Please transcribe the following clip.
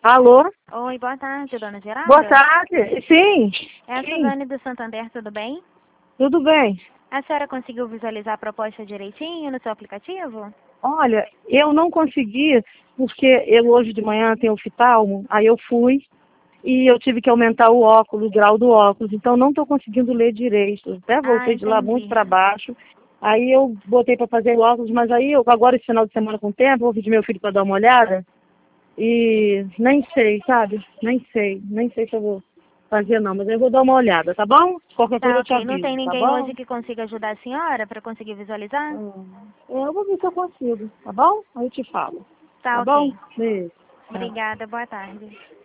Alô? Oi, boa tarde, dona Geralda. Boa tarde. Sim. É a Sim. Suzane do Santander, tudo bem? Tudo bem. A senhora conseguiu visualizar a proposta direitinho no seu aplicativo? Olha, eu não consegui, porque eu hoje de manhã tenho oftalmo, aí eu fui e eu tive que aumentar o óculos, o grau do óculos, então não estou conseguindo ler direito. Até voltei de lá muito Entendi. para baixo. Aí eu botei para fazer o óculos, mas aí eu agora esse final de semana com tempo, vou pedir meu filho para dar uma olhada e nem sei, sabe? Nem sei se eu vou fazer não, mas eu vou dar uma olhada, tá bom? Qualquer coisa Tá, eu te ok. Não tem aviso, tá ninguém bom? hoje que consiga ajudar a senhora para conseguir visualizar? Eu vou ver se eu consigo, tá bom? Aí eu te falo. Tá, Tá bom? ok. Beijo. Tchau. Obrigada, boa tarde.